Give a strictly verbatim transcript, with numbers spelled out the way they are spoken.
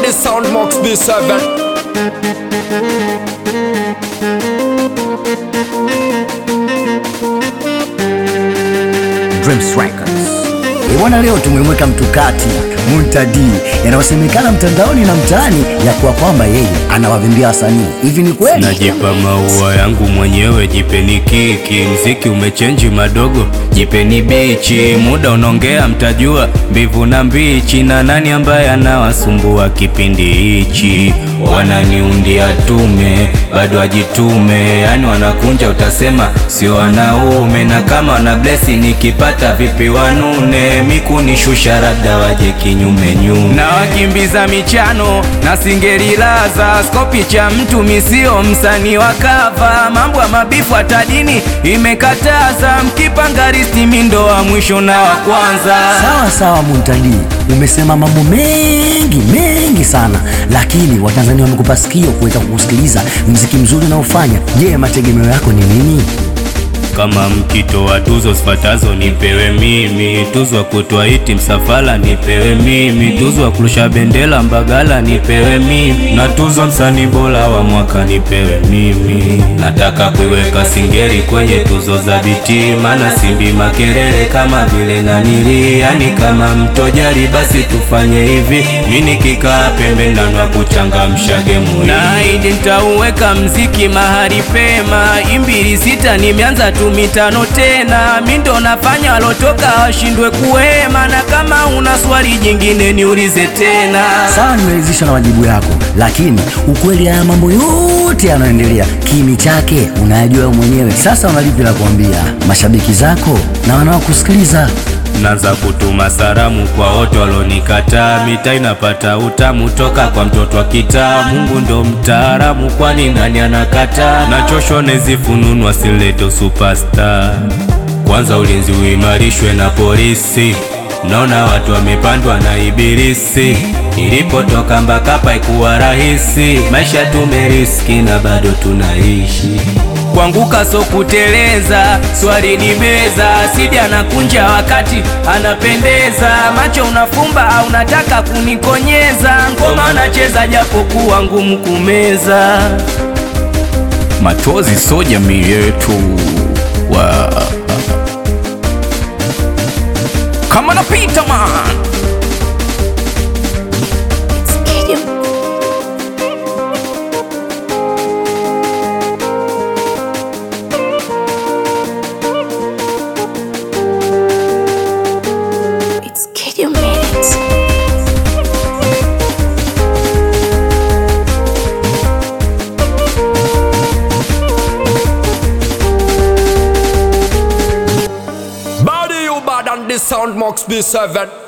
the sound Max B seven. Dreams Records. Ewana, leo tumemweka mtukati Muntadi yanayosemekana mtandaoni na mtaani ya kuwa kwamba yeye anawavimbia wasanii. Hivi ni kweli? Najipa maua yangu mwenyewe, jipeni kiki. Mziki umechenji madogo, jipeni bichi. Muda unaongea, mtajua mbivu na mbichi. Na nani ambaye anawasumbua kipindi hichi? Wananiundia tume, bado ajitume. Yani wanakunja, utasema sio wanaume. Na kama wana blessi, nikipata vipi wanune. Miku nishusha labda waje kinyume nyume. Na wakimbiza michano na singeri laza. Skopi cha mtu misio msanii wa kava. Mambo ya mabifu atadini imekataza. Mkipanga risti mindo wa mwisho na wa kwanza. Sawa sawa Muntadi, umesema mambo mengi mengi sana, lakini Watanzania wamekupa sikio kuweza kukusikiliza mziki mzuri unaofanya. Je, mategemeo yako ni nini? Kama mkito wa tuzo sifatazo nipewe mimi. Tuzo wa kutoa iti msafala nipewe mimi. Tuzo wa kurusha bendera Mbagala nipewe mimi. Na tuzo msanii bora wa mwaka nipewe mimi. Nataka kuiweka singeri kwenye tuzo za biti. Maana simbi makelele kama vile nanili. Yani kama mtojari basi tufanye hivi. Mini kika pembe nanwa kuchangamsha gemu hii. Na hidi nitauweka mziki mahali pema. Imbili sita nimeanza tu mitano tena. Mindo nafanya walotoka washindwe kuhema. Na kama una swali jingine niulize tena. Sawa, nimeridhishwa na wajibu yako, lakini ukweli haya mambo yote yanaendelea kimi chake unayajua mwenyewe. Sasa unalipi la kuambia mashabiki zako na wanaokusikiliza? Naanza kutuma salamu kwa wote walonikataa. Mita inapata utamu toka kwa mtoto wa kitaa. Mungu ndo mtaalamu, kwani nani anakataa? Nachoshwa nezifununwa sileto superstar. Kwanza ulinzi uimarishwe na polisi. Naona watu wamepandwa na ibilisi. Nilipotoka Mbakapa ikuwa rahisi. Maisha tumeriski na bado tunaishi. Kuanguka so kuteleza, swali ni meza. Sidi anakunja wakati anapendeza. Macho unafumba au unataka kunikonyeza. Ngoma nacheza japo kuwa ngumu kumeza. Machozi so jamii yetu wa kama napita man. Body you bad and the sound Max B seven.